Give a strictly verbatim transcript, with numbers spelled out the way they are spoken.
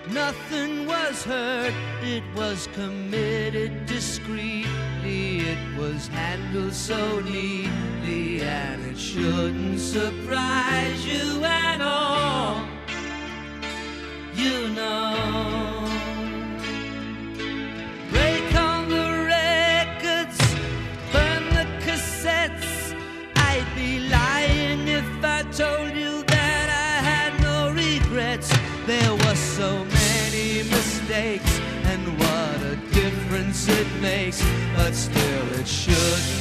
Nothing was hurt, it was committed discreetly. It was handled so neatly, and it shouldn't surprise you at all. You know, break on the records, burn the cassettes. I'd be lying if I told you that I had no regrets. There were so many mistakes, and what a difference it makes. But still it shouldn't